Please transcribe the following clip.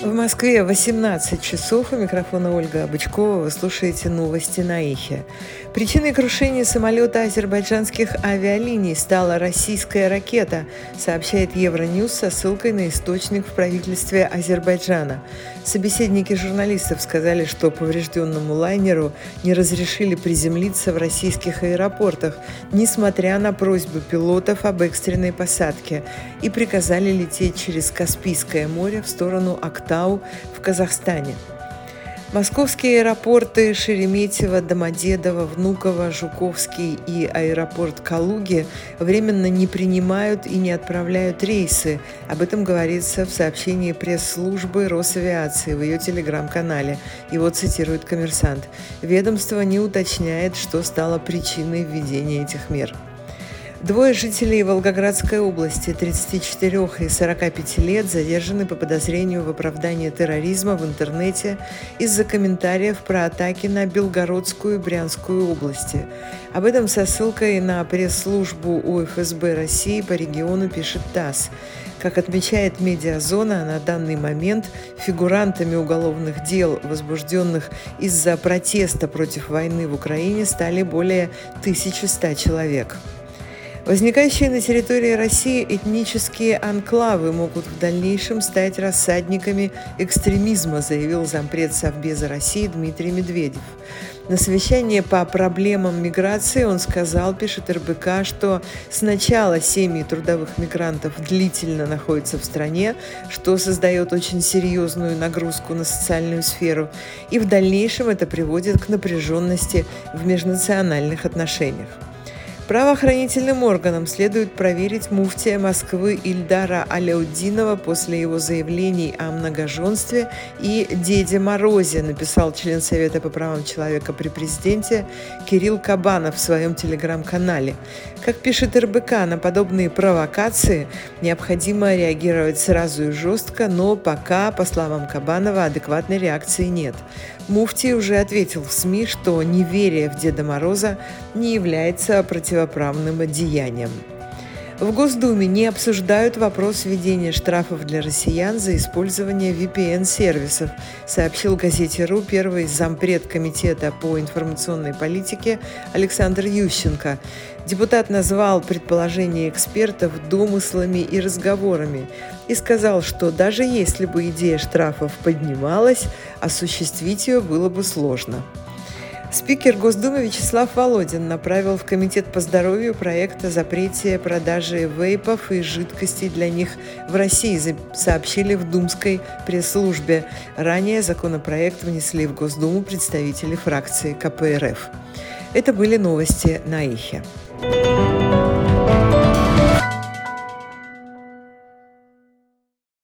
В Москве 18 часов. У микрофона Ольга Бычкова. Вы слушаете новости на Эхе. Причиной крушения самолета азербайджанских авиалиний стала российская ракета, сообщает Евроньюз со ссылкой на источник в правительстве Азербайджана. Собеседники журналистов сказали, что поврежденному лайнеру не разрешили приземлиться в российских аэропортах, несмотря на просьбы пилотов об экстренной посадке, и приказали лететь через Каспийское море в сторону Актау в Казахстане. Московские аэропорты Шереметьево, Домодедово, Внуково, Жуковский и аэропорт Калуги временно не принимают и не отправляют рейсы. Об этом говорится в сообщении пресс-службы Росавиации в ее телеграм-канале. Его цитирует «Коммерсант». Ведомство не уточняет, что стало причиной введения этих мер. Двое жителей Волгоградской области, 34 и 45 лет, задержаны по подозрению в оправдании терроризма в интернете из-за комментариев про атаки на Белгородскую и Брянскую области. Об этом со ссылкой на пресс-службу УФСБ России по региону пишет ТАСС. Как отмечает «Медиазона», на данный момент фигурантами уголовных дел, возбужденных из-за протеста против войны в Украине, стали более 1100 человек. Возникающие на территории России этнические анклавы могут в дальнейшем стать рассадниками экстремизма, заявил зампред Совбеза России Дмитрий Медведев. На совещании по проблемам миграции он сказал, пишет РБК, что сначала семьи трудовых мигрантов длительно находятся в стране, что создает очень серьезную нагрузку на социальную сферу, и в дальнейшем это приводит к напряженности в межнациональных отношениях. Правоохранительным органам следует проверить муфтия Москвы Ильдара Аляутдинова после его заявлений о многоженстве и Деде Морозе, написал член Совета по правам человека при президенте Кирилл Кабанов в своем телеграм-канале. Как пишет РБК, на подобные провокации необходимо реагировать сразу и жестко, но пока, по словам Кабанова, адекватной реакции нет. Муфтий уже ответил в СМИ, что неверие в Деда Мороза не является противоправным деянием. В Госдуме не обсуждают вопрос введения штрафов для россиян за использование VPN-сервисов, сообщил газете «РУ» первый зампред Комитета по информационной политике Александр Ющенко. Депутат назвал предположения экспертов домыслами и разговорами и сказал, что даже если бы идея штрафов поднималась, осуществить ее было бы сложно. Спикер Госдумы Вячеслав Володин направил в Комитет по здоровью проект о запрете продажи вейпов и жидкостей для них в России, сообщили в Думской пресс-службе. Ранее законопроект внесли в Госдуму представители фракции КПРФ. Это были новости на Эхе.